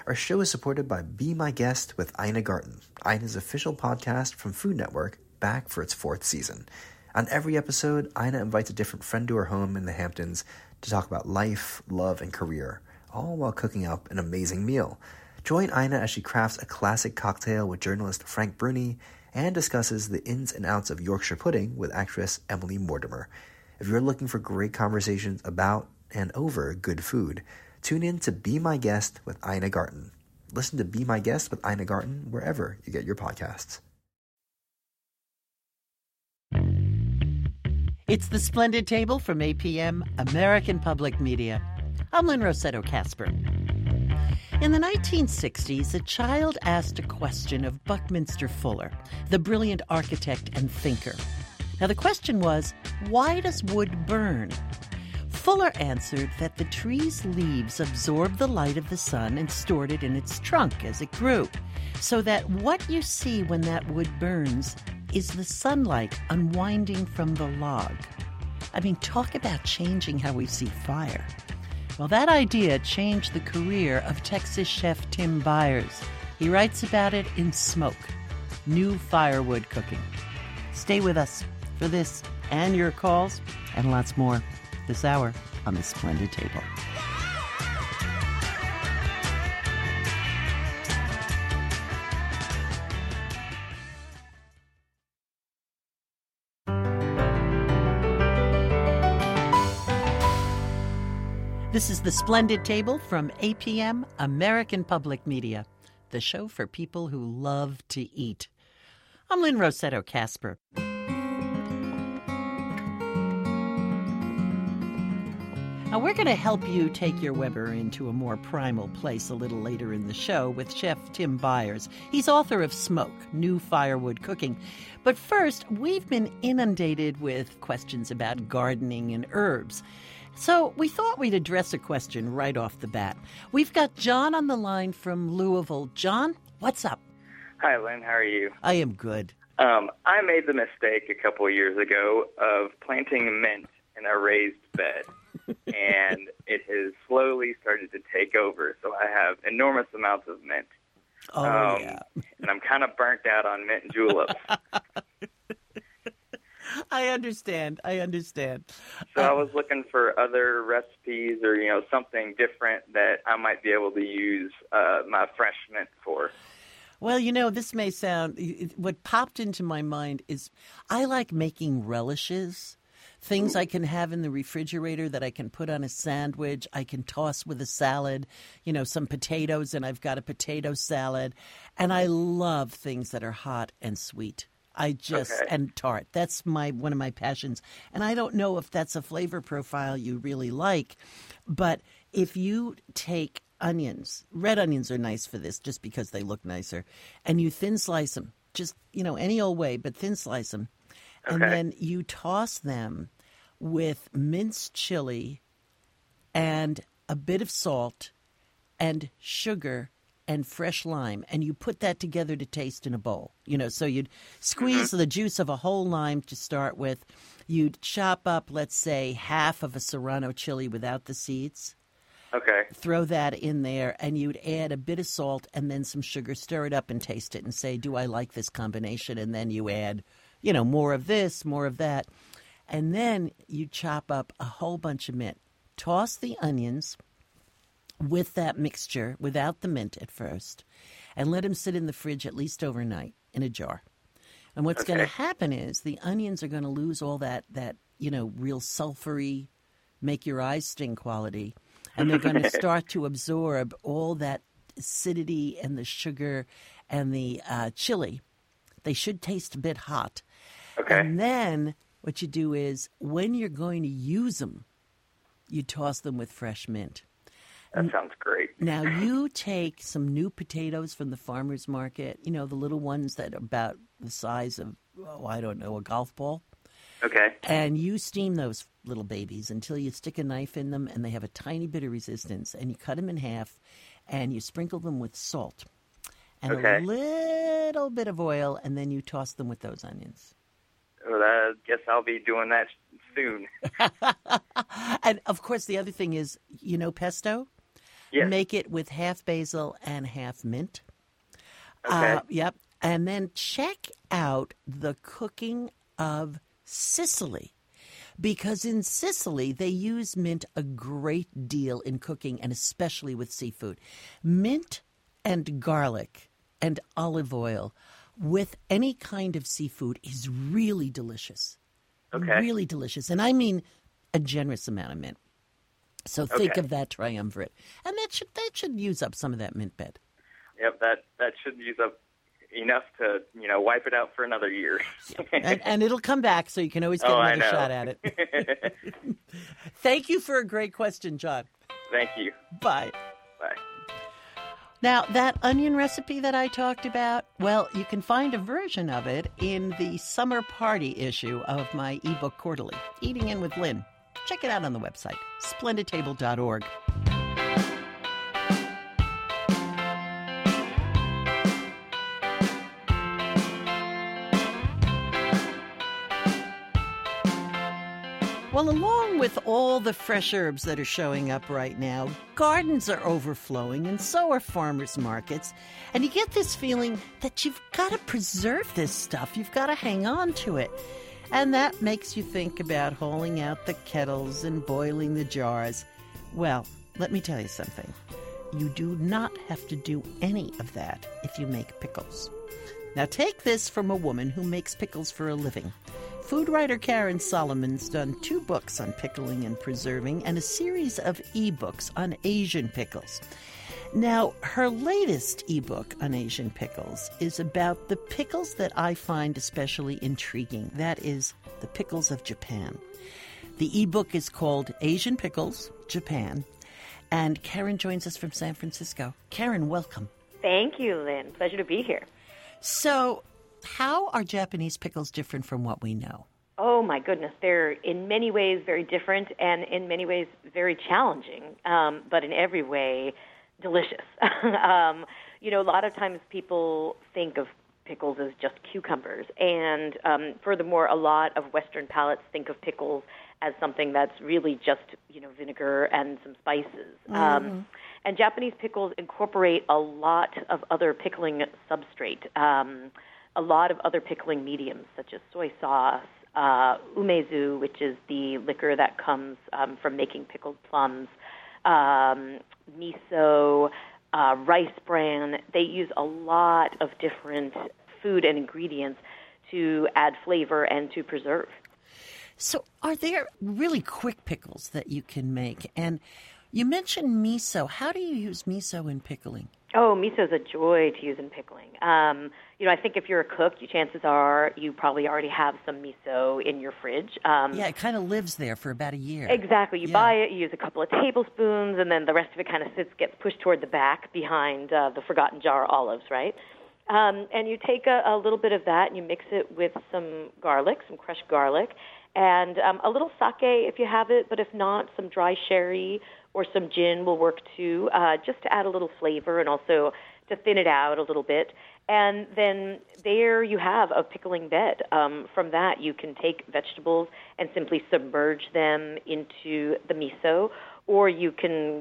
Our show is supported by Be My Guest with Ina Garten, Ina's official podcast from Food Network, back for its 4th season. On every episode, Ina invites a different friend to her home in the Hamptons to talk about life, love, and career, all while cooking up an amazing meal. Join Ina as she crafts a classic cocktail with journalist Frank Bruni and discusses the ins and outs of Yorkshire pudding with actress Emily Mortimer. If you're looking for great conversations about and over good food, tune in to Be My Guest with Ina Garten. Listen to Be My Guest with Ina Garten wherever you get your podcasts. It's The Splendid Table from APM, American Public Media. I'm Lynn Rossetto Kasper. In the 1960s, a child asked a question of Buckminster Fuller, the brilliant architect and thinker. Now, the question was, why does wood burn? Fuller answered that the tree's leaves absorbed the light of the sun and stored it in its trunk as it grew, so that what you see when that wood burns is the sunlight unwinding from the log. I mean, talk about changing how we see fire. Well, that idea changed the career of Texas chef Tim Byers. He writes about it in Smoke, New Firewood Cooking. Stay with us for this and your calls and lots more this hour on The Splendid Table. This is The Splendid Table from APM, American Public Media, the show for people who love to eat. I'm Lynn Rossetto Kasper. Now, we're going to help you take your Weber into a more primal place a little later in the show with Chef Tim Byers. He's author of Smoke, New Firewood Cooking. But first, we've been inundated with questions about gardening and herbs. So we thought we'd address a question right off the bat. We've got John on the line from Louisville. John, what's up? Hi, Lynn. How are you? I am good. I made the mistake a couple of years ago of planting mint in a raised bed, and it has slowly started to take over. So I have enormous amounts of mint. Oh, yeah. And I'm kind of burnt out on mint juleps. I understand. So I was looking for other recipes or, something different that I might be able to use my fresh mint for. Well, this may sound, what popped into my mind is I like making relishes, things I can have in the refrigerator that I can put on a sandwich, I can toss with a salad, some potatoes, and I've got a potato salad. And I love things that are hot and sweet. And tart. That's one of my passions. And I don't know if that's a flavor profile you really like, but if you take onions, red onions are nice for this just because they look nicer, and you thin slice them, just, any old way, but thin slice them. And then you toss them with minced chili and a bit of salt and sugar and fresh lime, and you put that together to taste in a bowl. So you'd squeeze the juice of a whole lime to start with. You'd chop up, let's say, half of a Serrano chili without the seeds. Okay. Throw that in there, and you'd add a bit of salt and then some sugar. Stir it up and taste it and say, do I like this combination? And then you add, more of this, more of that. And then you chop up a whole bunch of mint. Toss the onions with that mixture, without the mint at first, and let them sit in the fridge at least overnight in a jar. And what's going to happen is the onions are going to lose all that real sulfury, make your eyes sting quality, and they're going to start to absorb all that acidity and the sugar and the chili. They should taste a bit hot. Okay. And then what you do is, when you're going to use them, you toss them with fresh mint. That sounds great. Now, you take some new potatoes from the farmer's market, the little ones that are about the size of, a golf ball. Okay. And you steam those little babies until you stick a knife in them and they have a tiny bit of resistance. And you cut them in half and you sprinkle them with salt and a little bit of oil, and then you toss them with those onions. Well, I guess I'll be doing that soon. And, of course, the other thing is, pesto? Yes. Make it with half basil and half mint. Okay. Yep. And then check out the cooking of Sicily. Because in Sicily, they use mint a great deal in cooking, and especially with seafood. Mint and garlic and olive oil with any kind of seafood is really delicious. Okay. Really delicious. And I mean a generous amount of mint. So think Okay. of that triumvirate. And that should use up some of that mint bed. Yep, that should use up enough to, wipe it out for another year. And it'll come back, so you can always get I another know. shot at it. Thank you for a great question, John. Thank you. Bye. Bye. Now, that onion recipe that I talked about, well, you can find a version of it in the summer party issue of my ebook quarterly, Eating In with Lynn. Check it out on the website, splendidtable.org. Well, along with all the fresh herbs that are showing up right now, gardens are overflowing and so are farmers markets. And you get this feeling that you've got to preserve this stuff. You've got to hang on to it. And that makes you think about hauling out the kettles and boiling the jars. Well, let me tell you something. You do not have to do any of that if you make pickles. Now take this from a woman who makes pickles for a living. Food writer Karen Solomon's done 2 books on pickling and preserving and a series of ebooks on Asian pickles. Now, her latest ebook on Asian pickles is about the pickles that I find especially intriguing. That is, the pickles of Japan. The ebook is called Asian Pickles, Japan, and Karen joins us from San Francisco. Karen, welcome. Thank you, Lynn. Pleasure to be here. So, how are Japanese pickles different from what we know? Oh, my goodness. They're in many ways very different and in many ways very challenging, but in every way delicious. A lot of times people think of pickles as just cucumbers, and furthermore, a lot of Western palates think of pickles as something that's really just, vinegar and some spices. And Japanese pickles incorporate a lot of other pickling substrate, a lot of other pickling mediums, such as soy sauce, umezu, which is the liquor that comes from making pickled plums, miso, rice bran. They use a lot of different food and ingredients to add flavor and to preserve. So are there really quick pickles that you can make? And you mentioned miso. How do you use miso in pickling? Oh, miso is a joy to use in pickling. I think if you're a cook, chances are you probably already have some miso in your fridge. Yeah, it kind of lives there for about a year. Exactly. You buy it, you use a couple of tablespoons, and then the rest of it kind of gets pushed toward the back behind the forgotten jar of olives, right? And you take a little bit of that and you mix it with some garlic, some crushed garlic, and a little sake if you have it, but if not, some dry sherry or some gin will work too, just to add a little flavor and also to thin it out a little bit. And then there you have a pickling bed. From that, you can take vegetables and simply submerge them into the miso, or you can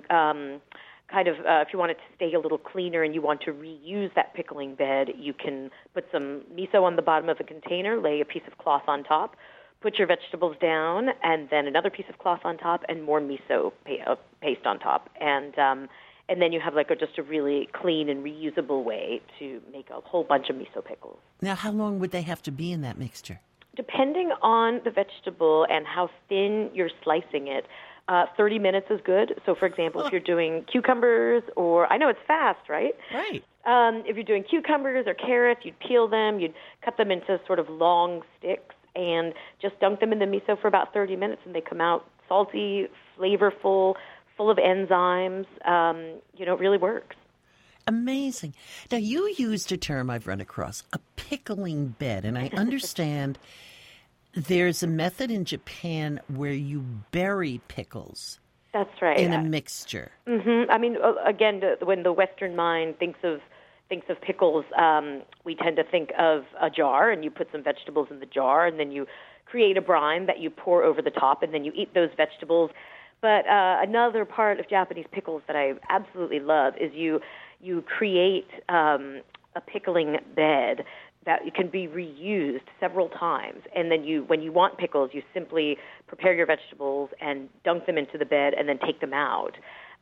if you want it to stay a little cleaner and you want to reuse that pickling bed, you can put some miso on the bottom of a container, lay a piece of cloth on top, put your vegetables down, and then another piece of cloth on top, and more miso paste on top. And then you have just a really clean and reusable way to make a whole bunch of miso pickles. Now, how long would they have to be in that mixture? Depending on the vegetable and how thin you're slicing it, 30 minutes is good. So, for example, if you're doing cucumbers or, I know it's fast, right? Right. If you're doing cucumbers or carrots, you'd peel them, you'd cut them into sort of long sticks, and just dunk them in the miso for about 30 minutes, and they come out salty, flavorful, full of enzymes. It really works. Amazing. Now, you used a term I've run across, a pickling bed, and I understand there's a method in Japan where you bury pickles. That's right. In a mixture. Mm-hmm. I mean, again, when the Western mind thinks of pickles, we tend to think of a jar, and you put some vegetables in the jar, and then you create a brine that you pour over the top, and then you eat those vegetables. But another part of Japanese pickles that I absolutely love is you create a pickling bed that can be reused several times. And then when you want pickles, you simply prepare your vegetables and dunk them into the bed and then take them out.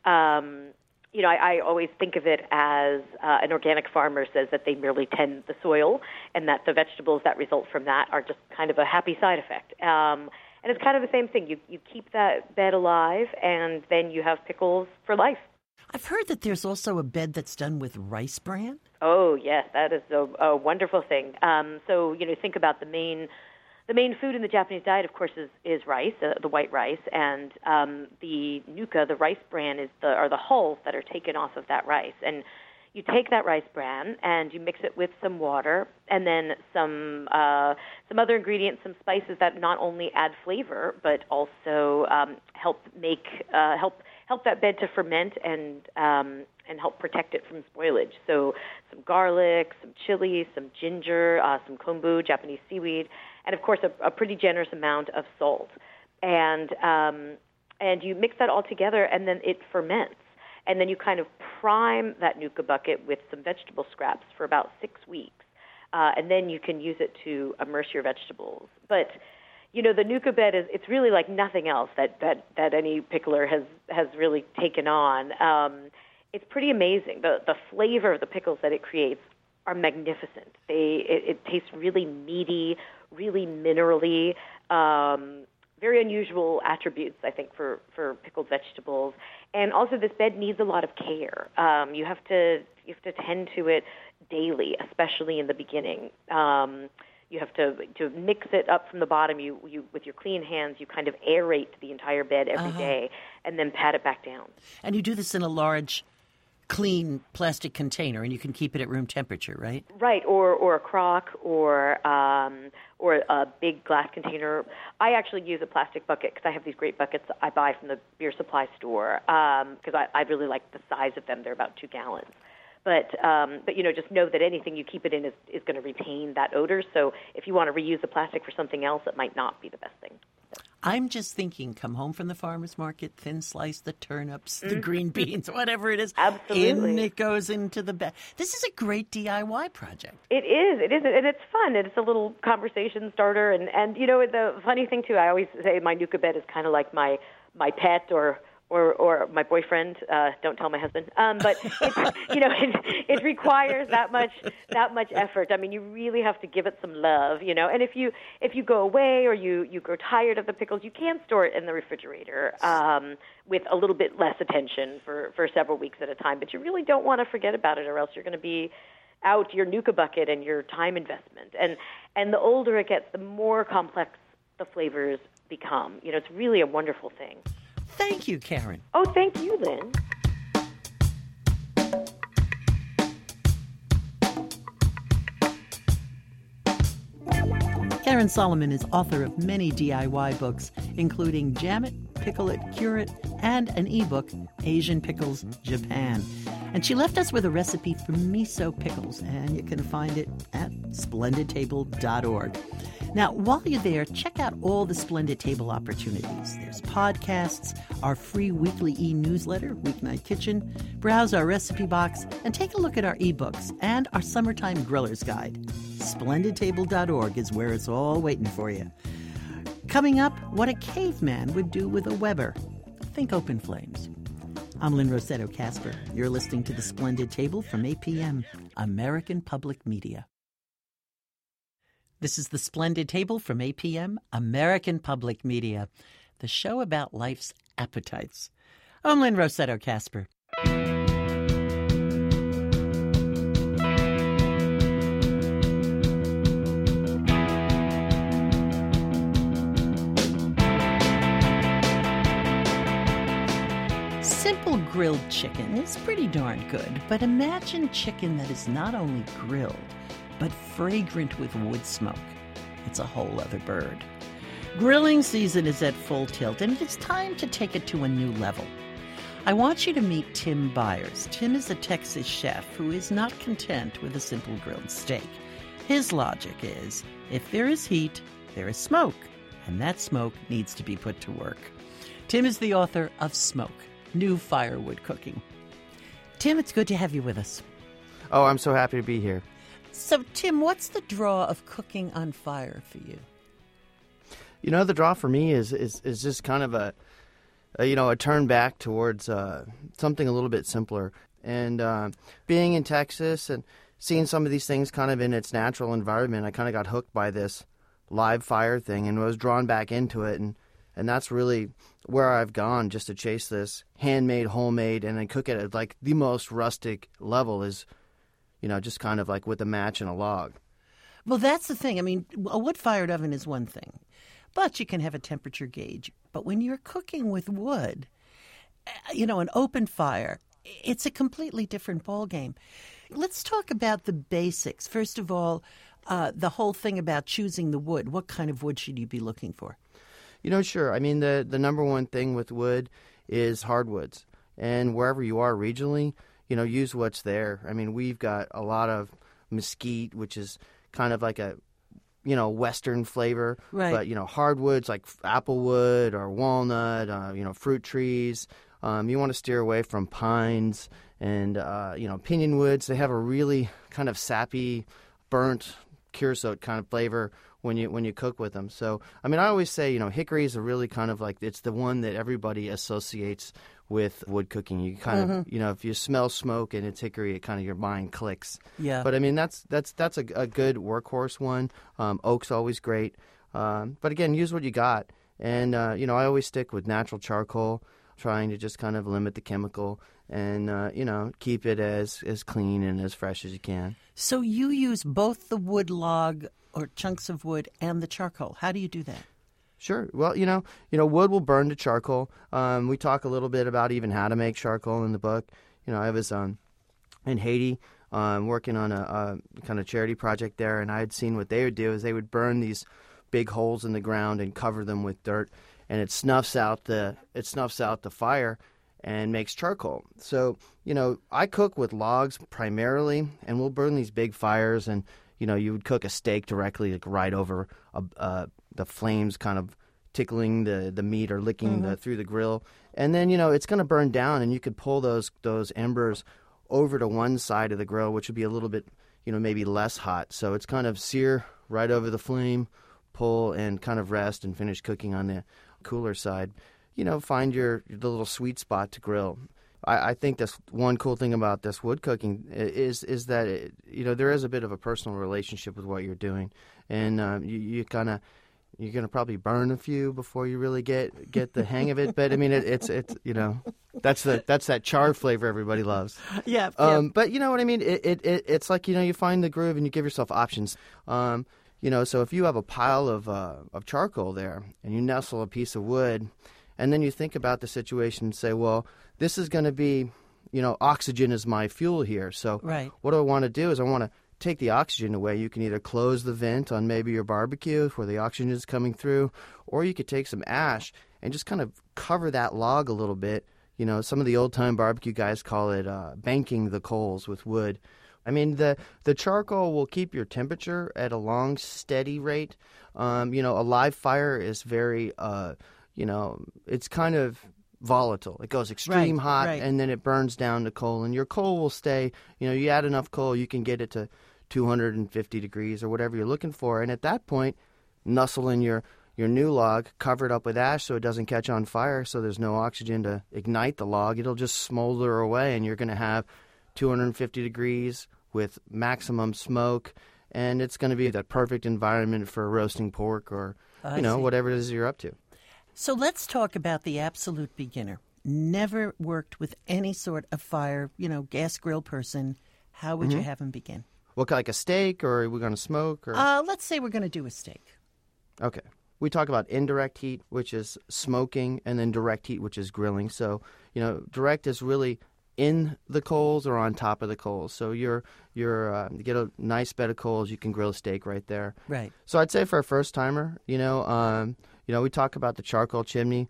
I always think of it as an organic farmer says that they merely tend the soil and that the vegetables that result from that are just kind of a happy side effect. And it's kind of the same thing. You keep that bed alive, and then you have pickles for life. I've heard that there's also a bed that's done with rice bran. Oh, yes, that is a wonderful thing. So, think about the main food in the Japanese diet, of course, is rice, the white rice, and the nuka, the rice bran, are the hulls that are taken off of that rice. And you take that rice bran and you mix it with some water, and then some other ingredients, some spices that not only add flavor but also help that bed to ferment and help protect it from spoilage. So some garlic, some chili, some ginger, some kombu, Japanese seaweed, and of course a pretty generous amount of salt. And you mix that all together, and then it ferments. And then you kind of prime that nuka bucket with some vegetable scraps for about 6 weeks. And then you can use it to immerse your vegetables. But the nuka bed it's really like nothing else that any pickler has really taken on. It's pretty amazing. The flavor of the pickles that it creates are magnificent. It tastes really meaty, really minerally, very unusual attributes, I think, for pickled vegetables. And also, this bed needs a lot of care. You have to tend to it daily, especially in the beginning. You have to mix it up from the bottom. You with your clean hands, you kind of aerate the entire bed every day, and then pat it back down. And you do this in a large, clean plastic container, and you can keep it at room temperature, right? Right, or a crock, or a big glass container. I actually use a plastic bucket because I have these great buckets I buy from the beer supply store because I really like the size of them. They're about 2 gallons. But just know that anything you keep it in is going to retain that odor. So if you want to reuse the plastic for something else, it might not be the best thing. I'm just thinking, come home from the farmer's market, thin slice the turnips, the green beans, whatever it is. Absolutely. In it goes into the bed. This is a great DIY project. It is, and it's fun. It's a little conversation starter. And the funny thing, too, I always say my nuka bed is kind of like my pet or my boyfriend. Don't tell my husband. But it requires that much effort. I mean, you really have to give it some love, And if you go away or you grow tired of the pickles, you can store it in the refrigerator with a little bit less attention for several weeks at a time. But you really don't want to forget about it, or else you're going to be out your nuka bucket and your time investment. And the older it gets, the more complex the flavors become. It's really a wonderful thing. Thank you, Karen. Oh, thank you, Lynn. Karen Solomon is author of many DIY books, including Jam It, Pickle It, Cure It, and an ebook, Asian Pickles Japan. And she left us with a recipe for miso pickles, and you can find it at splendidtable.org. Now, while you're there, check out all the Splendid Table opportunities. There's podcasts, our free weekly e-newsletter, Weeknight Kitchen, browse our recipe box, and take a look at our ebooks and our Summertime Griller's Guide. SplendidTable.org is where it's all waiting for you. Coming up, what a caveman would do with a Weber. Think open flames. I'm Lynn Rossetto Kasper. You're listening to The Splendid Table from APM, American Public Media. This is The Splendid Table from APM, American Public Media, the show about life's appetites. I'm Lynn Rossetto Kasper. Simple grilled chicken is pretty darn good, but imagine chicken that is not only grilled, but fragrant with wood smoke. It's a whole other bird. Grilling season is at full tilt, and it's time to take it to a new level. I want you to meet Tim Byers. Tim is a Texas chef who is not content with a simple grilled steak. His logic is, if there is heat, there is smoke, and that smoke needs to be put to work. Tim is the author of Smoke, New Firewood Cooking. Tim, it's good to have you with us. Oh, I'm so happy to be here. So, Tim, what's the draw of cooking on fire for you? You know, the draw for me is just kind of a turn back towards something a little bit simpler. And being in Texas and seeing some of these things kind of in its natural environment, I kind of got hooked by this live fire thing and was drawn back into it. And that's really where I've gone, just to chase this handmade, homemade, and then cook it at like the most rustic level is, you know, just kind of like with a match and a log. Well, that's the thing. I mean, a wood-fired oven is one thing, but you can have a temperature gauge. But when you're cooking with wood, you know, an open fire, it's a completely different ballgame. Let's talk about the basics. First of all, the whole thing about choosing the wood. What kind of wood should you be looking for? You know, sure. I mean, the number one thing with wood is hardwoods. And wherever you are regionally, you know, use what's there. I mean, we've got a lot of mesquite, which is kind of like a, you know, Western flavor. Right. But, you know, hardwoods like applewood or walnut, you know, fruit trees. You want to steer away from pines and, you know, pinyon woods. They have a really kind of sappy, burnt creosote kind of flavor when you cook with them. So, I mean, I always say, you know, hickory is a really kind of like, it's the one that everybody associates with wood cooking. You kind of, you know, if you smell smoke and it's hickory, it kind of your mind clicks. Yeah. But I mean, that's a good workhorse one. Oak's always great. But again, use what you got. And, you know, I always stick with natural charcoal, trying to just kind of limit the chemical and, you know, keep it as clean and as fresh as you can. So you use both the wood log or chunks of wood and the charcoal. How do you do that? Sure. Well, you know, wood will burn to charcoal. We talk a little bit about even how to make charcoal in the book. You know, I was in Haiti working on a kind of charity project there, and I had seen what they would do is they would burn these big holes in the ground and cover them with dirt, and it snuffs out the fire and makes charcoal. So, you know, I cook with logs primarily, and we'll burn these big fires, and you know, you would cook a steak directly, like right over the flames, kind of tickling the meat or licking through the grill, and then you know it's going to burn down, and you could pull those embers over to one side of the grill, which would be a little bit, you know, maybe less hot. So it's kind of sear right over the flame, pull, and kind of rest and finish cooking on the cooler side. You know, find the little sweet spot to grill. I think that's one cool thing about this wood cooking is that you know, there is a bit of a personal relationship with what you're doing, and you're gonna probably burn a few before you really get the hang of it. But I mean, it's you know, that's that char flavor everybody loves. Yeah. But you know what I mean? It's like, you know, you find the groove and you give yourself options. You know, so if you have a pile of charcoal there and you nestle a piece of wood, and then you think about the situation and say, well, this is going to be, you know, oxygen is my fuel here. So Right. what I want to do is I want to take the oxygen away. You can either close the vent on maybe your barbecue where the oxygen is coming through, or you could take some ash and just kind of cover that log a little bit. You know, some of the old-time barbecue guys call it banking the coals with wood. I mean, the charcoal will keep your temperature at a long, steady rate. You know, a live fire is very, you know, it's kind of volatile. It goes extreme hot, and then it burns down to coal. And your coal will stay, you know, you add enough coal, you can get it to 250 degrees or whatever you're looking for. And at that point, nestle in your new log, cover it up with ash so it doesn't catch on fire, so there's no oxygen to ignite the log. It'll just smolder away, and you're going to have 250 degrees with maximum smoke, and it's going to be the perfect environment for roasting pork or, you know, whatever it is you're up to. So let's talk about the absolute beginner. Never worked with any sort of fire, you know, gas grill person. How would you have him begin? What, like a steak, or are we going to smoke? Or? Let's say we're going to do a steak. Okay. We talk about indirect heat, which is smoking, and then direct heat, which is grilling. So, you know, direct is really in the coals or on top of the coals. So you get a nice bed of coals, you can grill a steak right there. Right. So I'd say for a first timer, you know, we talk about the charcoal chimney.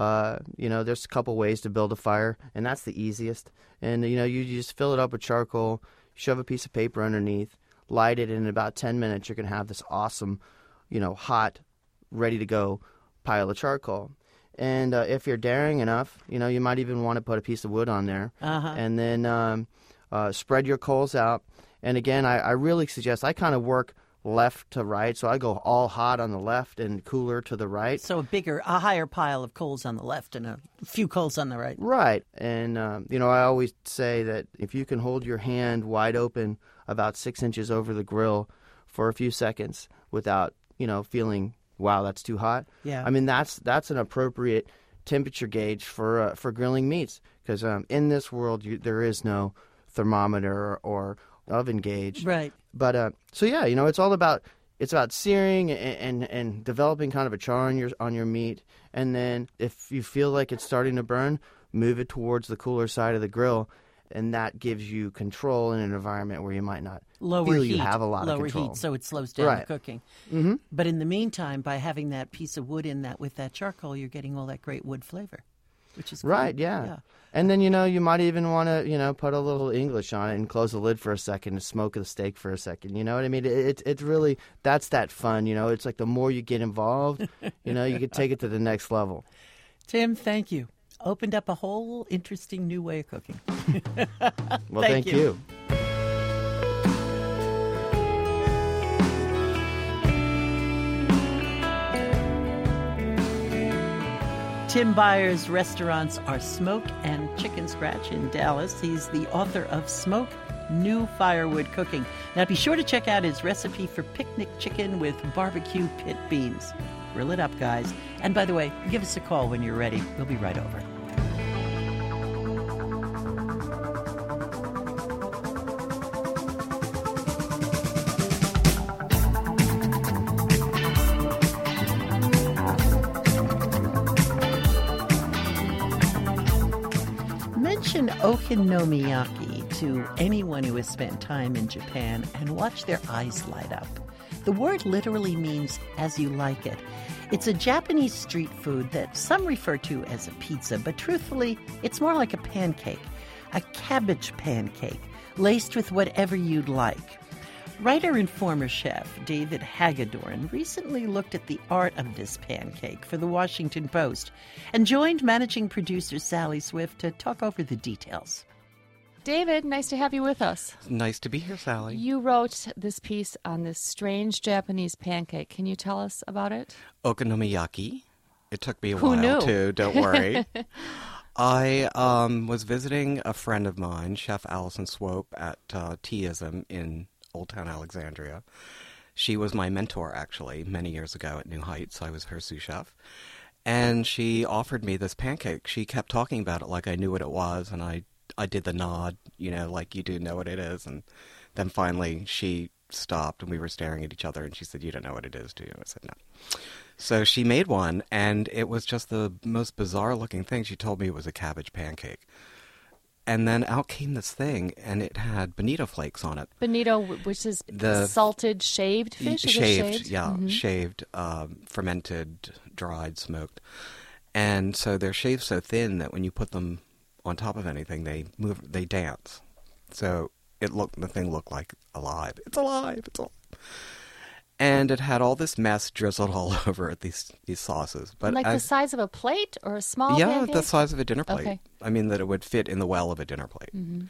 You know, there's a couple ways to build a fire, and that's the easiest. And, you know, you just fill it up with charcoal, shove a piece of paper underneath, light it, and in about 10 minutes you're going to have this awesome, you know, hot, ready to go pile of charcoal. And if you're daring enough, you might even want to put a piece of wood on there. And then spread your coals out. And again, I really suggest, I kind of work left to right. So I go all hot on the left and cooler to the right. So a higher pile of coals on the left and a few coals on the right. Right. And, I always say that if you can hold your hand wide open about 6 inches over the grill for a few seconds without, feeling, wow, that's too hot. Yeah. I mean, that's an appropriate temperature gauge for grilling meats. Because in this world, there is no thermometer or oven gauge. Right. But so yeah, it's all about searing and developing kind of a char on your meat, and then if you feel like it's starting to burn, move it towards the cooler side of the grill, and that gives you control in an environment where you might not feel you have a lot of control. Lower heat, so it slows down the cooking. Mm-hmm. But in the meantime, by having that piece of wood in that with that charcoal, you're getting all that great wood flavor, which is cool. Right. Yeah. And then, you might even want to, put a little English on it and close the lid for a second and smoke the steak for a second. You know what I mean? It's really, that's that fun, It's like the more you get involved, you can take it to the next level. Tim, thank you. Opened up a whole interesting new way of cooking. Well, thank you. Tim Byers' restaurants are Smoke and Chicken Scratch in Dallas. He's the author of Smoke, New Firewood Cooking. Now be sure to check out his recipe for picnic chicken with barbecue pit beans. Grill it up, guys. And by the way, give us a call when you're ready. We'll be right over. Mention okonomiyaki to anyone who has spent time in Japan and watch their eyes light up. The word literally means as you like it. It's a Japanese street food that some refer to as a pizza, but truthfully, it's more like a pancake, a cabbage pancake, laced with whatever you'd like. Writer and former chef David Hagedorn recently looked at the art of this pancake for the Washington Post and joined managing producer Sally Swift to talk over the details. David, nice to have you with us. Nice to be here, Sally. You wrote this piece on this strange Japanese pancake. Can you tell us about it? Okonomiyaki. It took me a Who while, knew? too. Don't worry. I was visiting a friend of mine, Chef Allison Swope, at Teaism in Old Town Alexandria. She was my mentor, actually, many years ago at New Heights. I was her sous chef. And she offered me this pancake. She kept talking about it like I knew what it was, and I did the nod, like you do know what it is. And then finally she stopped, and we were staring at each other, and she said, "You don't know what it is, do you?" I said, "No." So she made one, and it was just the most bizarre-looking thing. She told me it was a cabbage pancake. And then out came this thing, and it had bonito flakes on it. Bonito, which is the salted, shaved fish? Shaved, yeah, shaved, fermented, dried, smoked. And so they're shaved so thin that when you put them on top of anything, they dance. So the thing looked like alive. It's alive. And it had all this mess drizzled all over it, these sauces. But the size of a plate or a small pancake? pancake? The size of a dinner plate. Okay. I mean, that it would fit in the well of a dinner plate. Mm-hmm.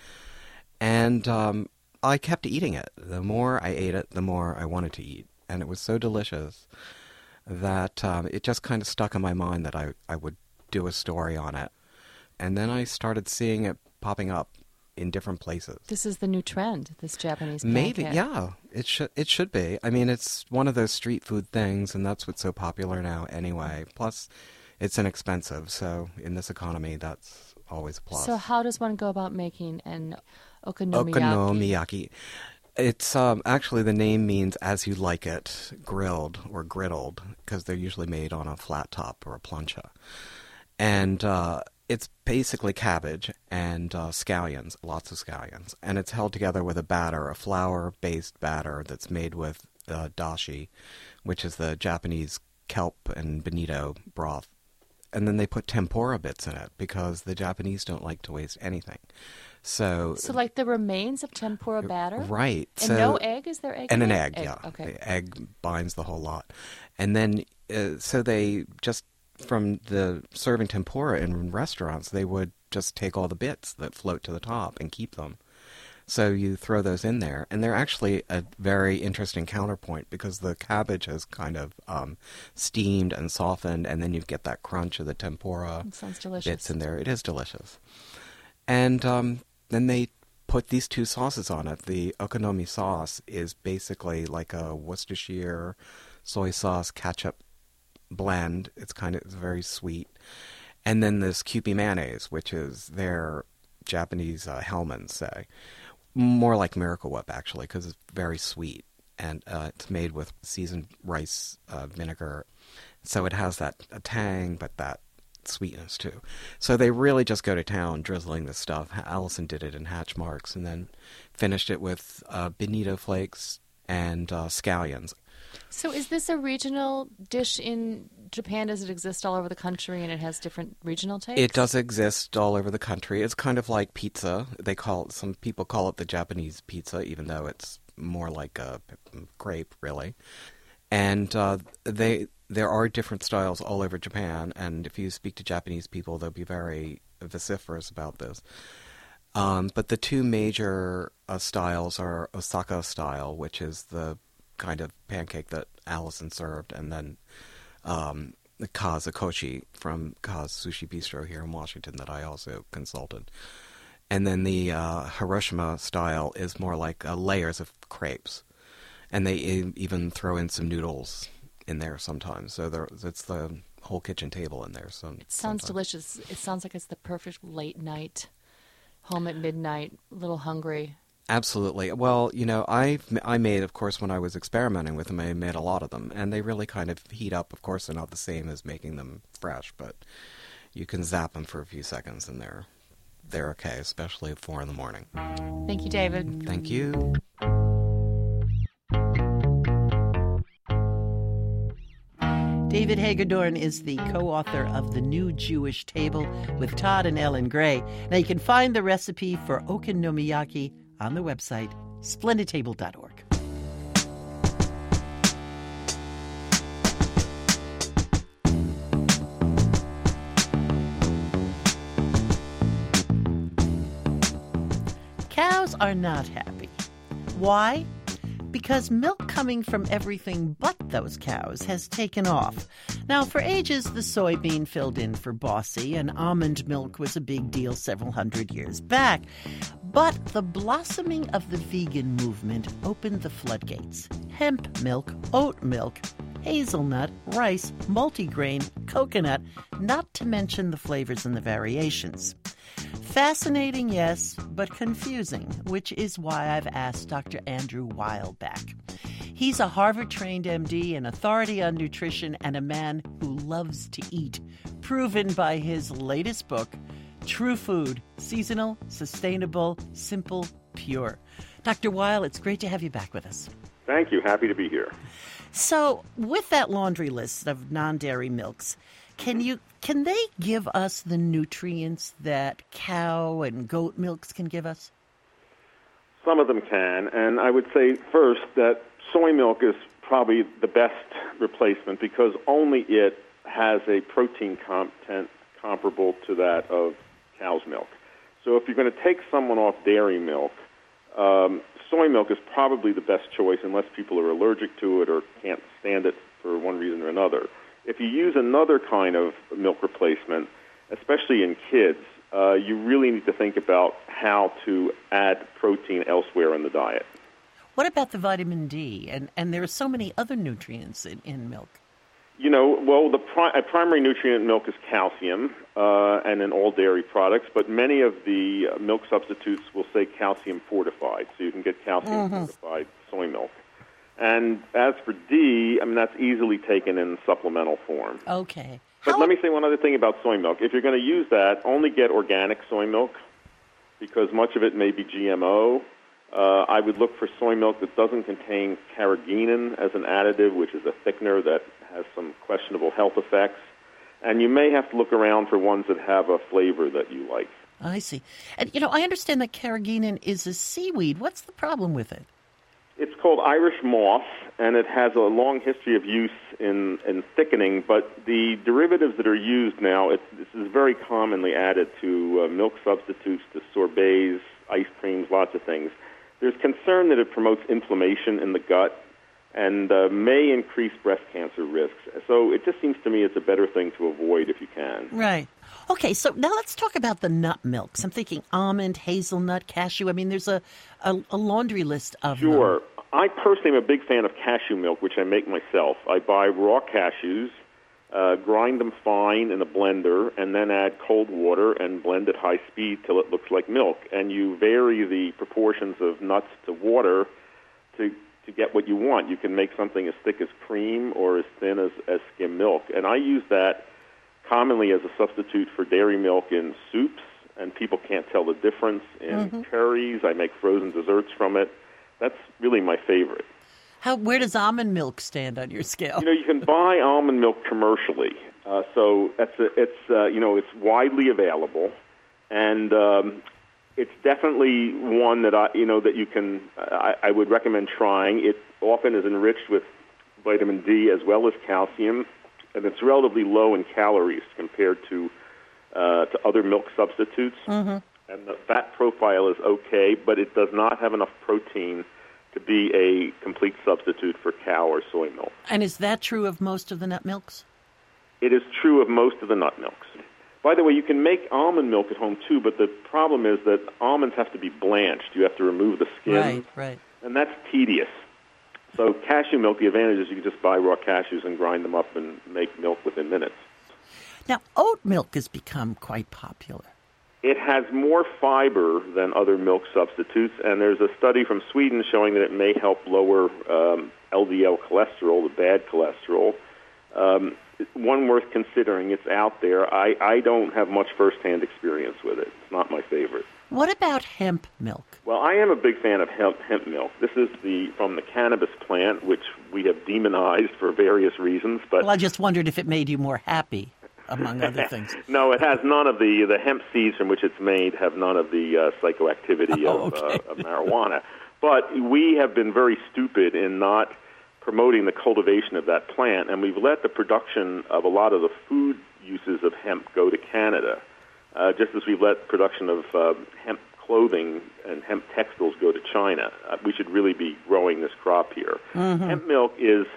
And I kept eating it. The more I ate it, the more I wanted to eat. And it was so delicious that it just kind of stuck in my mind that I would do a story on it. And then I started seeing it popping up in different places. This is the new trend, this Japanese pancake. Maybe, yeah. It should be. I mean, it's one of those street food things, and that's what's so popular now anyway. Plus, it's inexpensive, so in this economy, that's always a plus. So how does one go about making an okonomiyaki? Okonomiyaki. It's actually, the name means as you like it, grilled or griddled, because they're usually made on a flat top or a plancha. And it's basically cabbage and scallions, lots of scallions. And it's held together with a batter, a flour-based batter that's made with dashi, which is the Japanese kelp and bonito broth. And then they put tempura bits in it because the Japanese don't like to waste anything. So like the remains of tempura batter? Right. And no egg? Is there egg and in an it? egg, yeah. Okay. The egg binds the whole lot. And then, so they just from the serving tempura in restaurants, they would just take all the bits that float to the top and keep them. So you throw those in there, and they're actually a very interesting counterpoint because the cabbage is kind of steamed and softened, and then you get that crunch of the tempura It sounds delicious. bits in there. It is delicious. And then they put these two sauces on it. The okonomi sauce is basically like a Worcestershire soy sauce ketchup blend. It's very sweet. And then this Kewpie mayonnaise, which is their Japanese Hellmann's, say. More like Miracle Whip, actually, because it's very sweet. And it's made with seasoned rice vinegar. So it has that tang, but that sweetness, too. So they really just go to town drizzling this stuff. Allison did it in hatch marks and then finished it with bonito flakes and scallions. So is this a regional dish in Japan? Does it exist all over the country and it has different regional tastes? It does exist all over the country. It's kind of like pizza. Some people call it the Japanese pizza, even though it's more like a crepe, really. And there are different styles all over Japan, and if you speak to Japanese people, they'll be very vociferous about this. But the two major styles are Osaka style, which is the kind of pancake that Allison served, and then the Kazukoshi from Kaz Sushi Bistro here in Washington that I also consulted. And then the Hiroshima style is more like layers of crepes. And they even throw in some noodles in there sometimes. So it's the whole kitchen table in there. So it sounds delicious. It sounds like it's the perfect late night, home at midnight, a little hungry. Absolutely. Well, I made, of course, when I was experimenting with them, I made a lot of them. And they really kind of heat up. Of course, they're not the same as making them fresh, but you can zap them for a few seconds and they're okay, especially at 4 a.m. Thank you, David. Thank you. David Hagedorn is the co-author of The New Jewish Table with Todd and Ellen Gray. Now you can find the recipe for okonomiyaki on the website splendidtable.org. Cows are not happy. Why? Because milk coming from everything but those cows has taken off. Now, for ages, the soybean filled in for Bossy, and almond milk was a big deal several hundred years back. But the blossoming of the vegan movement opened the floodgates. Hemp milk, oat milk, hazelnut, rice, multigrain, coconut, not to mention the flavors and the variations. Fascinating, yes, but confusing, which is why I've asked Dr. Andrew Weil back. He's a Harvard-trained MD, an authority on nutrition, and a man who loves to eat, proven by his latest book, True Food, Seasonal, Sustainable, Simple, Pure. Dr. Weil, it's great to have you back with us. Thank you. Happy to be here. So, with that laundry list of non-dairy milks, can they give us the nutrients that cow and goat milks can give us? Some of them can, and I would say first that soy milk is probably the best replacement because only it has a protein content comparable to that of cow's milk. So if you're going to take someone off dairy milk, soy milk is probably the best choice unless people are allergic to it or can't stand it for one reason or another. If you use another kind of milk replacement, especially in kids, you really need to think about how to add protein elsewhere in the diet. What about the vitamin D? And there are so many other nutrients in milk. Well, a primary nutrient in milk is calcium, and in all dairy products, but many of the milk substitutes will say calcium fortified, so you can get calcium fortified soy milk. And as for D, that's easily taken in supplemental form. Okay. But let me say one other thing about soy milk. If you're going to use that, only get organic soy milk because much of it may be GMO. I would look for soy milk that doesn't contain carrageenan as an additive, which is a thickener that has some questionable health effects. And you may have to look around for ones that have a flavor that you like. I see. And, I understand that carrageenan is a seaweed. What's the problem with it? It's called Irish moss, and it has a long history of use in thickening, but the derivatives that are used now, this is very commonly added to milk substitutes, to sorbets, ice creams, lots of things. There's concern that it promotes inflammation in the gut and may increase breast cancer risks. So it just seems to me it's a better thing to avoid if you can. Right. Okay, so now let's talk about the nut milks. I'm thinking almond, hazelnut, cashew. I mean, there's a laundry list of Sure. them. I personally am a big fan of cashew milk, which I make myself. I buy raw cashews, grind them fine in a blender, and then add cold water and blend at high speed till it looks like milk. And you vary the proportions of nuts to water to get what you want. You can make something as thick as cream or as thin as skim milk. And I use that commonly as a substitute for dairy milk in soups, and people can't tell the difference in curries. I make frozen desserts from it. That's really my favorite. Where does almond milk stand on your scale? You can buy almond milk commercially, so it's widely available, and it's definitely one that I would recommend trying. It often is enriched with vitamin D as well as calcium, and it's relatively low in calories compared to other milk substitutes. Mm-hmm. And the fat profile is okay, but it does not have enough protein to be a complete substitute for cow or soy milk. And is that true of most of the nut milks? It is true of most of the nut milks. By the way, you can make almond milk at home too, but the problem is that almonds have to be blanched. You have to remove the skin. Right. And that's tedious. So cashew milk, the advantage is you can just buy raw cashews and grind them up and make milk within minutes. Now, oat milk has become quite popular. It has more fiber than other milk substitutes, and there's a study from Sweden showing that it may help lower LDL cholesterol, the bad cholesterol. One worth considering. It's out there. I don't have much first-hand experience with it. It's not my favorite. What about hemp milk? Well, I am a big fan of hemp milk. This is from the cannabis plant, which we have demonized for various reasons. But I just wondered if it made you more happy, among other things. No, it has none of the hemp seeds from which it's made have none of the psychoactivity of marijuana. But we have been very stupid in not promoting the cultivation of that plant, and we've let the production of a lot of the food uses of hemp go to Canada, just as we've let production of hemp clothing and hemp textiles go to China. We should really be growing this crop here. Mm-hmm. Hemp milk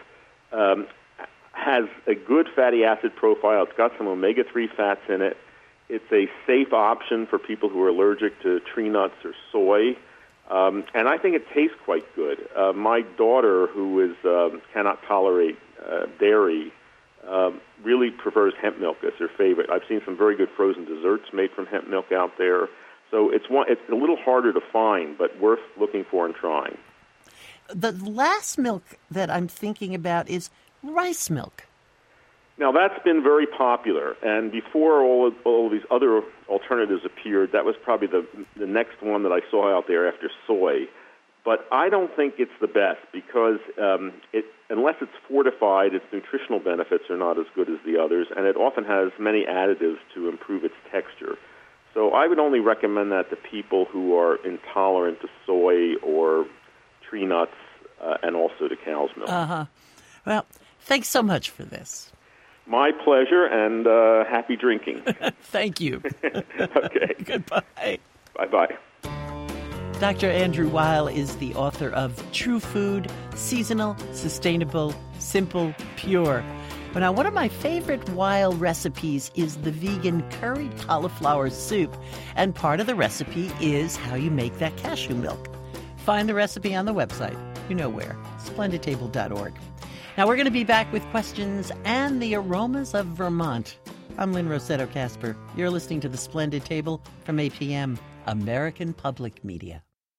has a good fatty acid profile. It's got some omega-3 fats in it. It's a safe option for people who are allergic to tree nuts or soy. And I think it tastes quite good. My daughter, who cannot tolerate dairy, really prefers hemp milk as her favorite. I've seen some very good frozen desserts made from hemp milk out there. So it's a little harder to find, but worth looking for and trying. The last milk that I'm thinking about is rice milk. Now, that's been very popular, and before all of these other alternatives appeared, that was probably the next one that I saw out there after soy. But I don't think it's the best because unless it's fortified, its nutritional benefits are not as good as the others, and it often has many additives to improve its texture. So I would only recommend that to people who are intolerant to soy or tree nuts and also to cow's milk. Uh-huh. Well, thanks so much for this. My pleasure, and happy drinking. Thank you. Okay. Goodbye. Bye-bye. Dr. Andrew Weil is the author of True Food, Seasonal, Sustainable, Simple, Pure. Now, one of my favorite Weil recipes is the vegan curried cauliflower soup, and part of the recipe is how you make that cashew milk. Find the recipe on the website. You know where. SplendidTable.org. Now, we're going to be back with questions and the aromas of Vermont. I'm Lynn Rossetto Kasper. You're listening to The Splendid Table from APM, American Public Media.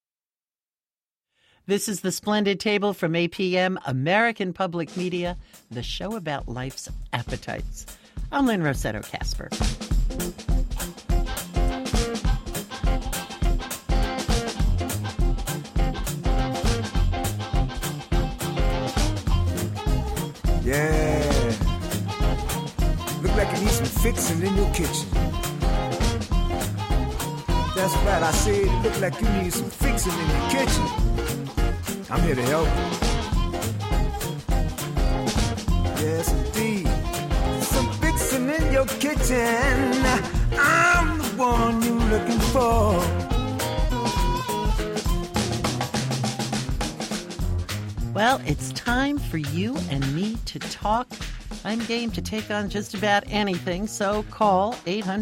This is The Splendid Table from APM, American Public Media, the show about life's appetites. I'm Lynn Rossetto Kasper. Yeah. Look like you need some fixing in your kitchen. That's right, I said it look like you need some fixing in your kitchen. I'm here to help. Yes, indeed. Some fixing in your kitchen. I'm the one you're looking for. Well, it's time for you and me to talk. I'm game to take on just about anything, so call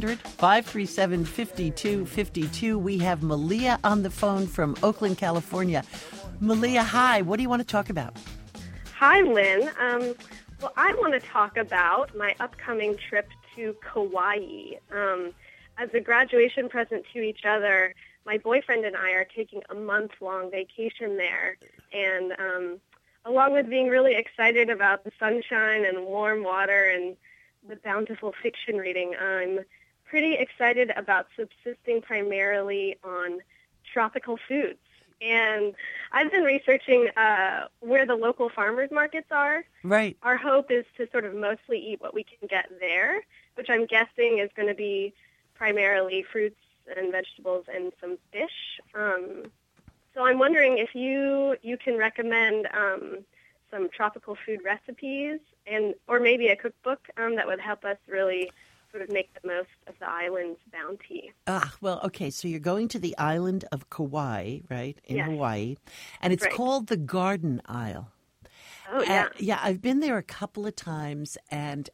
800-537-5252. We have Malia on the phone from Oakland, California. Malia, hi. What do you want to talk about? Hi, Lynn. Well, I want to talk about my upcoming trip to Kauai. As a graduation present to each other, my boyfriend and I are taking a month-long vacation there. And along with being really excited about the sunshine and warm water and the bountiful fiction reading, I'm pretty excited about subsisting primarily on tropical foods. And I've been researching where the local farmers markets are. Right. Our hope is to sort of mostly eat what we can get there, which I'm guessing is going to be primarily fruits and vegetables and some fish. So I'm wondering if you can recommend some tropical food recipes or maybe a cookbook that would help us really sort of make the most of the island's bounty. Well, okay, so you're going to the island of Kauai, right, in Hawaii, and it's right. called the Garden Isle. Oh, yeah. Yeah, I've been there a couple of times, and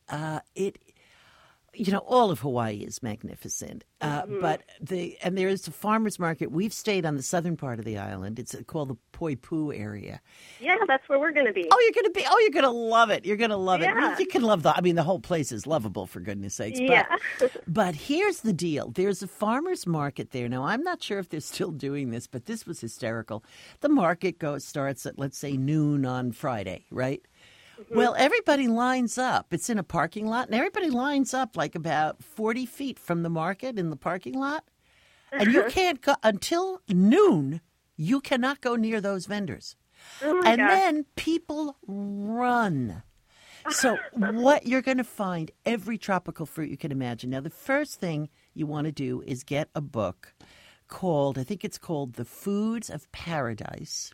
all of Hawaii is magnificent. But there is a farmer's market. We've stayed on the southern part of the island. It's called the Poipu area. Yeah, that's where we're going to be. Oh, you're going to be. Oh, you're going to love it. You're going to love it. Yeah. You can love the whole place is lovable, for goodness sakes. Yeah. But here's the deal. There's a farmer's market there. Now, I'm not sure if they're still doing this, but this was hysterical. The market starts at, let's say, noon on Friday, right? Well, everybody lines up. It's in a parking lot, and everybody lines up like about 40 feet from the market in the parking lot. And you can't go until noon. You cannot go near those vendors. Oh my gosh. Then people run. So what you're going to find, every tropical fruit you can imagine. Now, the first thing you want to do is get a book called, I think it's called The Foods of Paradise.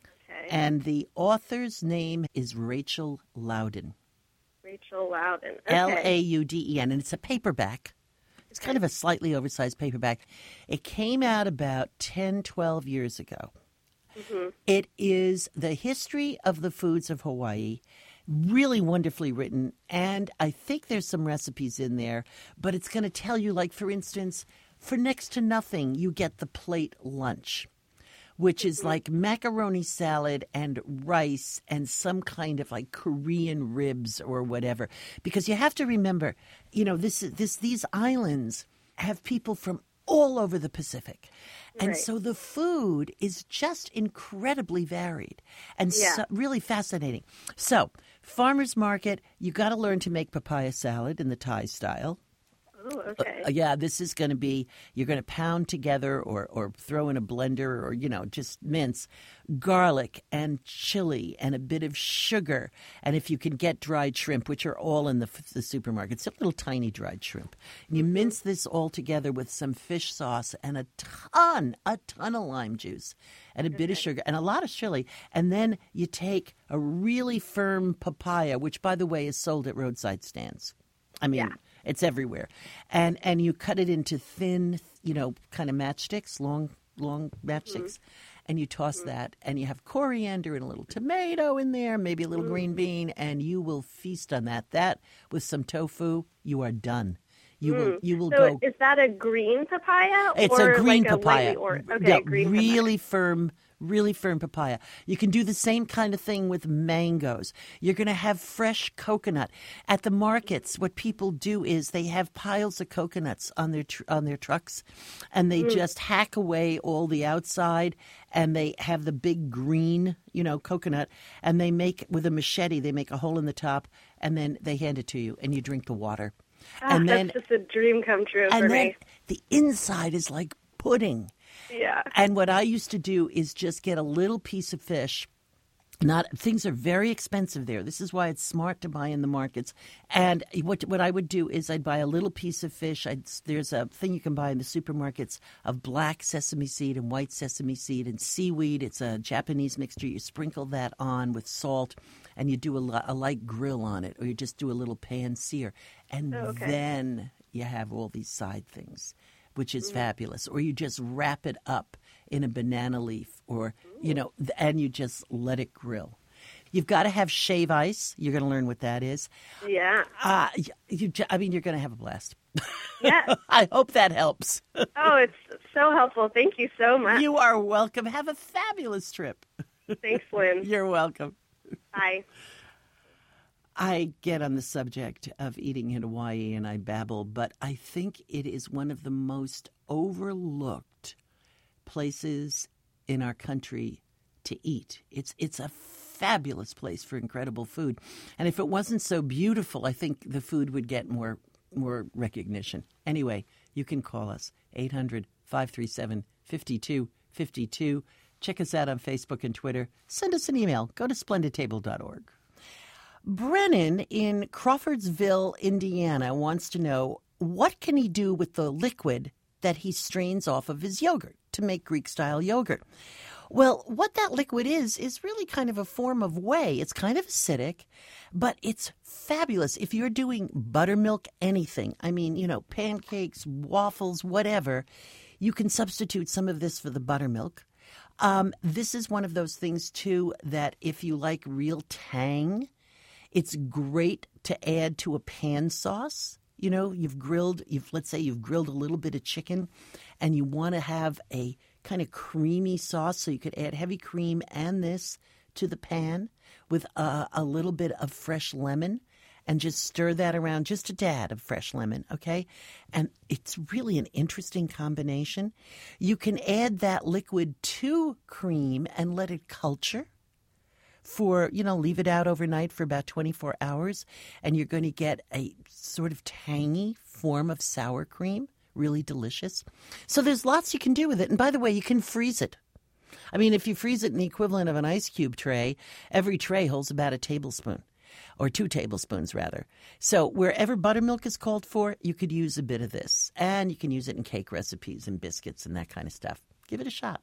And the author's name is Rachel Loudon. Rachel Loudon. Okay. Lauden. And it's a paperback. It's kind of a slightly oversized paperback. It came out about 10, 12 years ago. Mm-hmm. It is the history of the foods of Hawaii, really wonderfully written. And I think there's some recipes in there. But it's going to tell you, like, for instance, for next to nothing, you get the plate lunch, which is like macaroni salad and rice and some kind of like Korean ribs or whatever. Because you have to remember, these islands have people from all over the Pacific. And so the food is just incredibly varied and really fascinating. So, farmer's market, you got to learn to make papaya salad in the Thai style. Oh, okay. This is going to be, you're going to pound together or throw in a blender or, just mince garlic and chili and a bit of sugar. And if you can get dried shrimp, which are all in the supermarkets, a little tiny dried shrimp. And you mince this all together with some fish sauce and a ton of lime juice and a bit of sugar and a lot of chili. And then you take a really firm papaya, which, by the way, is sold at roadside stands. I mean, it's everywhere. And you cut it into thin, kind of matchsticks, long matchsticks. And you toss that. And you have coriander and a little tomato in there, maybe a little green bean. And you will feast on that. That, with some tofu, you are done. You will so go. Is that a green papaya? It's or a green like papaya. Green really papaya. Really firm papaya. You can do the same kind of thing with mangoes. You're going to have fresh coconut. At the markets, what people do is they have piles of coconuts on their trucks, and they just hack away all the outside, and they have the big green, coconut, and they make, with a machete, they make a hole in the top, and then they hand it to you, and you drink the water. And that's just a dream come true for me. And then the inside is like pudding. Yeah. And what I used to do is just get a little piece of fish Things are very expensive there. This is why it's smart to buy in the markets. And what I would do is I'd buy a little piece of fish. There's a thing you can buy in the supermarkets of black sesame seed and white sesame seed and seaweed. It's a Japanese mixture. You sprinkle that on with salt, and you do a light grill on it, or you just do a little pan sear, and then you have all these side things, which is fabulous. Or you just wrap it up in a banana leaf, or, and you just let it grill. You've got to have shave ice. You're going to learn what that is. Yeah. You're going to have a blast. Yeah. I hope that helps. Oh, it's so helpful. Thank you so much. You are welcome. Have a fabulous trip. Thanks, Lynn. You're welcome. Bye. I get on the subject of eating in Hawaii and I babble, but I think it is one of the most overlooked places in our country to eat. It's a fabulous place for incredible food. And if it wasn't so beautiful, I think the food would get more recognition. Anyway, you can call us 800-537-5252. Check us out on Facebook and Twitter. Send us an email. Go to splendidtable.org. Brennan in Crawfordsville, Indiana, wants to know, what can he do with the liquid that he strains off of his yogurt to make Greek-style yogurt? Well, what that liquid is really kind of a form of whey. It's kind of acidic, but it's fabulous. If you're doing buttermilk anything, pancakes, waffles, whatever, you can substitute some of this for the buttermilk. This is one of those things, too, that if you like real tang, it's great to add to a pan sauce. Let's say you've grilled a little bit of chicken and you want to have a kind of creamy sauce, so you could add heavy cream and this to the pan with a little bit of fresh lemon and just stir that around, just a dab of fresh lemon, okay? And it's really an interesting combination. You can add that liquid to cream and let it culture for, leave it out overnight for about 24 hours, and you're going to get a sort of tangy form of sour cream, really delicious. So there's lots you can do with it. And by the way, you can freeze it. If you freeze it in the equivalent of an ice cube tray, every tray holds about a tablespoon, or 2 tablespoons, rather. So wherever buttermilk is called for, you could use a bit of this. And you can use it in cake recipes and biscuits and that kind of stuff. Give it a shot.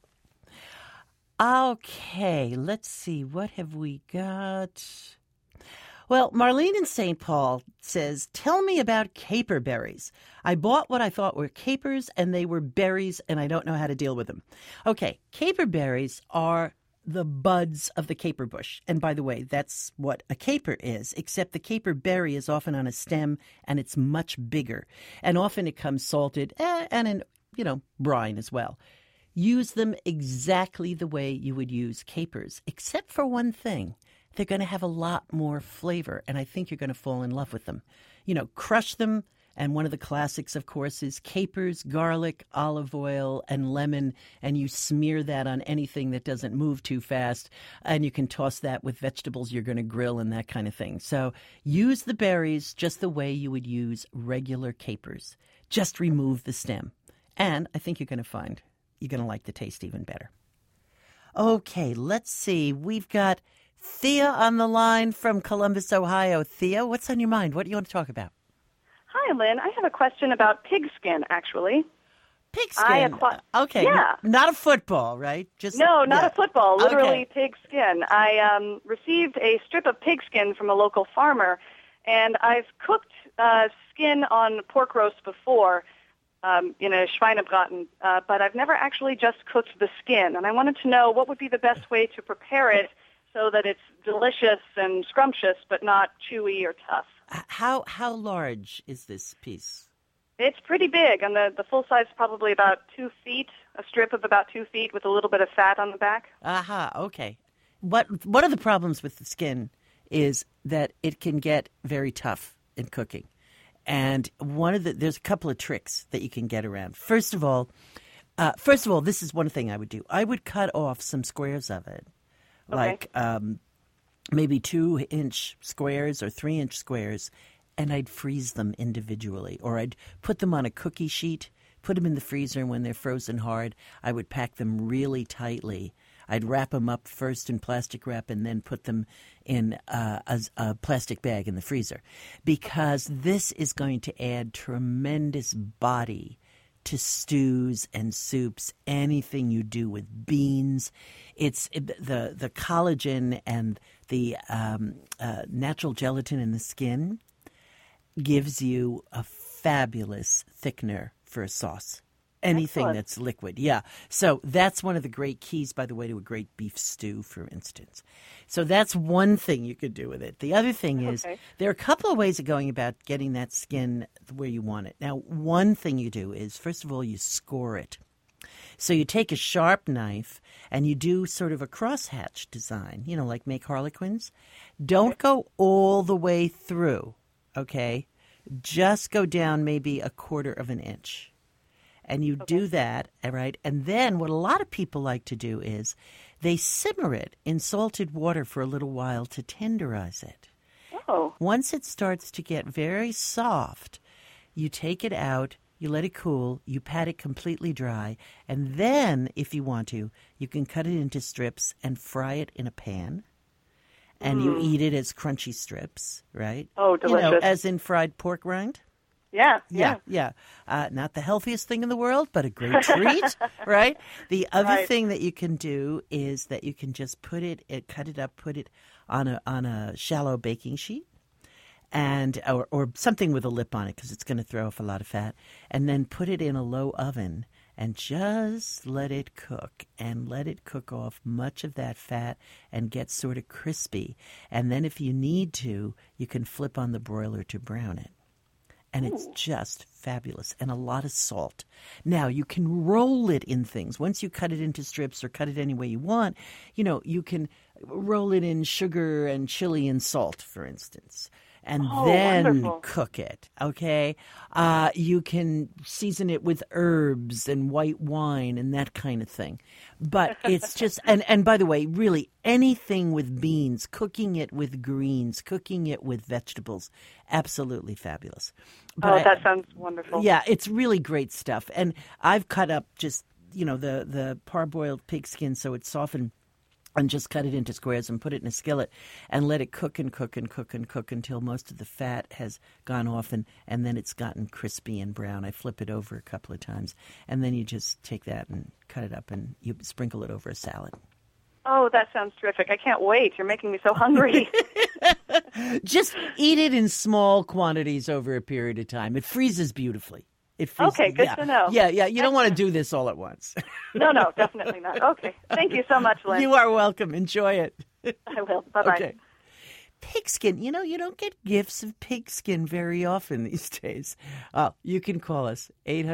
Okay, let's see. What have we got? Well, Marlene in St. Paul says, tell me about caper berries. I bought what I thought were capers, and they were berries, and I don't know how to deal with them. Okay, caper berries are the buds of the caper bush. And by the way, that's what a caper is, except the caper berry is often on a stem, and it's much bigger. And often it comes salted and in, brine as well. Use them exactly the way you would use capers, except for one thing. They're going to have a lot more flavor, and I think you're going to fall in love with them. Crush them, and one of the classics, of course, is capers, garlic, olive oil, and lemon, and you smear that on anything that doesn't move too fast, and you can toss that with vegetables you're going to grill and that kind of thing. So use the berries just the way you would use regular capers. Just remove the stem, and I think you're going to find you're going to like the taste even better. Okay, let's see. We've got Thea on the line from Columbus, Ohio. Thea, what's on your mind? What do you want to talk about? Hi, Lynn. I have a question about pigskin, actually. Pigskin? Okay. Yeah. Not a football, right? No, not a football. Literally pigskin. I received a strip of pigskin from a local farmer, and I've cooked skin on pork roast before, in a Schweinebraten, but I've never actually just cooked the skin. And I wanted to know what would be the best way to prepare it so that it's delicious and scrumptious, but not chewy or tough. How large is this piece? It's pretty big, and the full size is probably about 2 feet, a strip of about 2 feet with a little bit of fat on the back. Aha, okay. One of the problems with the skin is that it can get very tough in cooking. And there's a couple of tricks that you can get around. First of all, this is one thing I would do. I would cut off some squares of it, like maybe 2-inch squares or 3-inch squares, and I'd freeze them individually. Or I'd put them on a cookie sheet, put them in the freezer, and when they're frozen hard, I would pack them really tightly I'd wrap them up first in plastic wrap and then put them in a plastic bag in the freezer, because this is going to add tremendous body to stews and soups, anything you do with beans. It's the collagen and the natural gelatin in the skin gives you a fabulous thickener for a sauce. Anything Excellent. that's liquid, yeah. So that's one of the great keys, by the way, to a great beef stew, for instance. So that's one thing you could do with it. The other thing is there are a couple of ways of going about getting that skin where you want it. Now, one thing you do is, first of all, you score it. So you take a sharp knife and you do sort of a crosshatch design, like make harlequins. Don't go all the way through, okay? Just go down maybe 1/4 of an inch. And you do that, all right? And then what a lot of people like to do is they simmer it in salted water for a little while to tenderize it. Oh. Once it starts to get very soft, you take it out, you let it cool, you pat it completely dry, and then, if you want to, you can cut it into strips and fry it in a pan. And you eat it as crunchy strips, right? Oh, delicious. As in fried pork rind. Yeah. Not the healthiest thing in the world, but a great treat, right? The other thing that you can do is that you can just cut it up, put it on a shallow baking sheet, and or something with a lip on it, because it's going to throw off a lot of fat, and then put it in a low oven and just let it cook, and let it cook off much of that fat and get sort of crispy. And then if you need to, you can flip on the broiler to brown it. And it's just fabulous, and a lot of salt. Now, you can roll it in things. Once you cut it into strips or cut it any way you want, you can roll it in sugar and chili and salt, for instance, and then wonderful. Cook it, okay? You can season it with herbs and white wine and that kind of thing. But it's just, and by the way, really anything with beans, cooking it with greens, cooking it with vegetables, absolutely fabulous. But that sounds wonderful. Yeah, it's really great stuff. And I've cut up just, the parboiled pig skin so it's softened, and just cut it into squares and put it in a skillet and let it cook and cook and cook and cook until most of the fat has gone off, and then it's gotten crispy and brown. I flip it over a couple of times, and then you just take that and cut it up and you sprinkle it over a salad. Oh, that sounds terrific. I can't wait. You're making me so hungry. Just eat it in small quantities over a period of time. It freezes beautifully. Okay, good to know. Yeah. You don't want to do this all at once. No, definitely not. Okay. Thank you so much, Lynn. You are welcome. Enjoy it. I will. Bye-bye. Okay. Pigskin. You don't get gifts of pigskin very often these days. You can call us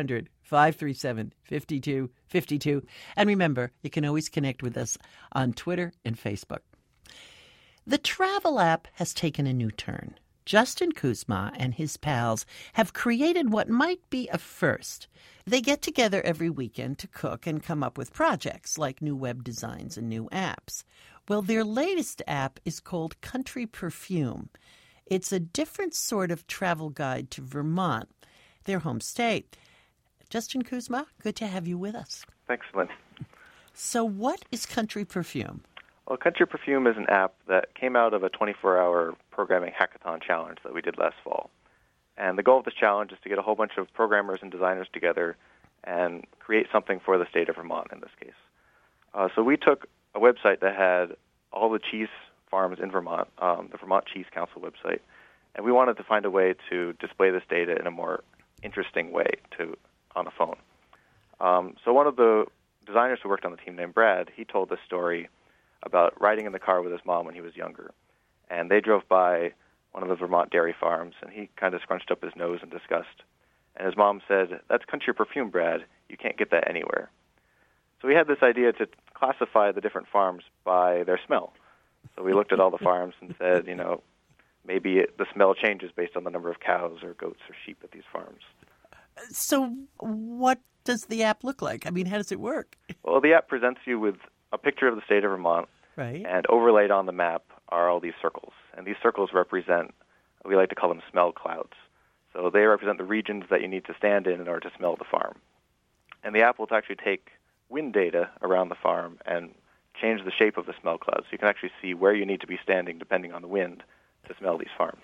800-537-5252. And remember, you can always connect with us on Twitter and Facebook. The travel app has taken a new turn. Justin Kuzma and his pals have created what might be a first. They get together every weekend to cook and come up with projects like new web designs and new apps. Well, their latest app is called Country Perfume. It's a different sort of travel guide to Vermont, their home state. Justin Kuzma, good to have you with us. Thanks, Lynn. So what is Country Perfume? Well, Country Perfume is an app that came out of a 24-hour programming hackathon challenge that we did last fall. And the goal of this challenge is to get a whole bunch of programmers and designers together and create something for the state of Vermont in this case. So we took a website that had all the cheese farms in Vermont, the Vermont Cheese Council website, and we wanted to find a way to display this data in a more interesting way on a phone. So one of the designers who worked on the team named Brad, he told this story about riding in the car with his mom when he was younger. And they drove by one of the Vermont dairy farms, and he kind of scrunched up his nose in disgust. And his mom said, "That's Country Perfume, Brad. You can't get that anywhere." So we had this idea to classify the different farms by their smell. So we looked at all the farms and said, maybe the smell changes based on the number of cows or goats or sheep at these farms. So what does the app look like? I mean, how does it work? Well, the app presents you with a picture of the state of Vermont, right? And overlaid on the map are all these circles. And these circles represent, we like to call them smell clouds. So they represent the regions that you need to stand in order to smell the farm. And the app will actually take wind data around the farm and change the shape of the smell cloud, so you can actually see where you need to be standing depending on the wind to smell these farms.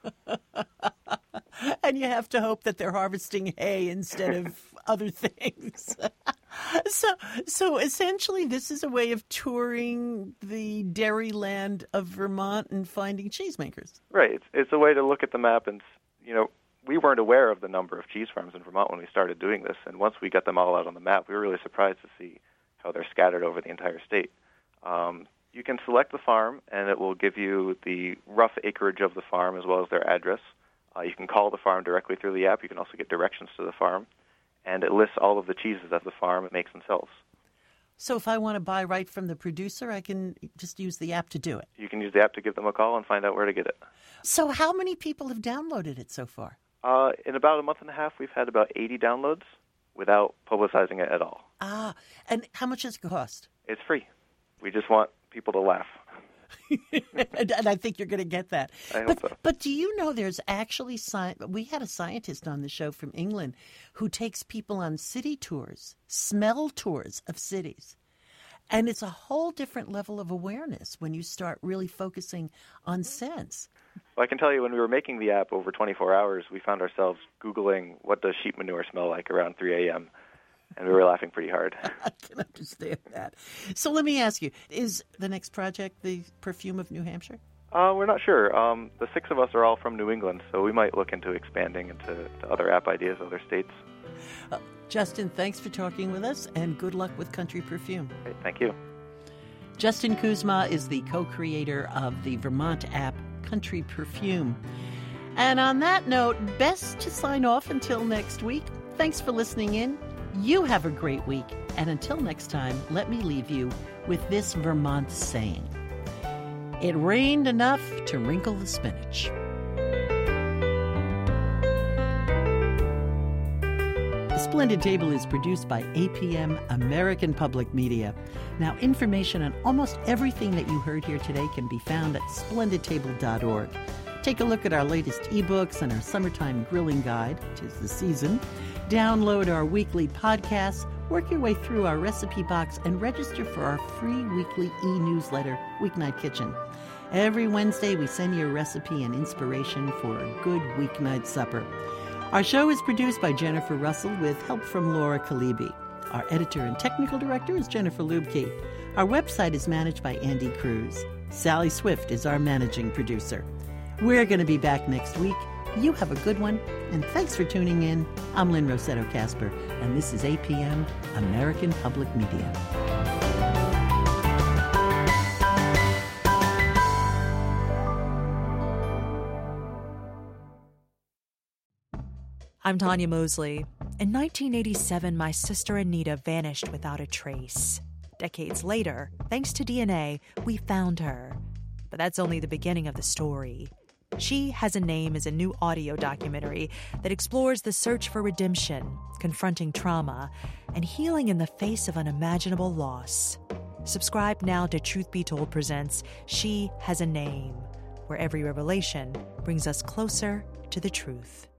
And you have to hope that they're harvesting hay instead of other things. So essentially, this is a way of touring the dairy land of Vermont and finding cheesemakers. Right. It's a way to look at the map and, we weren't aware of the number of cheese farms in Vermont when we started doing this. And once we got them all out on the map, we were really surprised to see how they're scattered over the entire state. You can select the farm, and it will give you the rough acreage of the farm as well as their address. You can call the farm directly through the app. You can also get directions to the farm. And it lists all of the cheeses that the farm makes and sells. So if I want to buy right from the producer, I can just use the app to do it? You can use the app to give them a call and find out where to get it. So how many people have downloaded it so far? In about a month and a half, we've had about 80 downloads without publicizing it at all. And how much does it cost? It's free. We just want people to laugh. And I think you're going to get that. I hope so. But do you know there's actually we had a scientist on the show from England who takes people on city tours, smell tours of cities. And it's a whole different level of awareness when you start really focusing on scents. Well, I can tell you when we were making the app over 24 hours, we found ourselves Googling what does sheep manure smell like around 3 a.m., and we were laughing pretty hard. I can understand that. So let me ask you, is the next project the perfume of New Hampshire? We're not sure. The 6 of us are all from New England, so we might look into expanding into other app ideas, other states. Justin, thanks for talking with us, and good luck with Country Perfume. Great, thank you. Justin Kuzma is the co-creator of the Vermont app Country Perfume. And on that note, best to sign off until next week. Thanks for listening in. You have a great week. And until next time, let me leave you with this Vermont saying. It rained enough to wrinkle the spinach. The Splendid Table is produced by APM, American Public Media. Now, information on almost everything that you heard here today can be found at splendidtable.org. Take a look at our latest ebooks and our summertime grilling guide, 'tis the season. Download our weekly podcasts, work your way through our recipe box, and register for our free weekly e-newsletter, Weeknight Kitchen. Every Wednesday, we send you a recipe and inspiration for a good weeknight supper. Our show is produced by Jennifer Russell with help from Laura Kalibi. Our editor and technical director is Jennifer Lubke. Our website is managed by Andy Cruz. Sally Swift is our managing producer. We're going to be back next week. You have a good one, and thanks for tuning in. I'm Lynn Rossetto Kasper, and this is APM, American Public Media. I'm Tanya Mosley. In 1987, my sister Anita vanished without a trace. Decades later, thanks to DNA, we found her. But that's only the beginning of the story. She Has a Name is a new audio documentary that explores the search for redemption, confronting trauma, and healing in the face of unimaginable loss. Subscribe now to Truth Be Told presents She Has a Name, where every revelation brings us closer to the truth.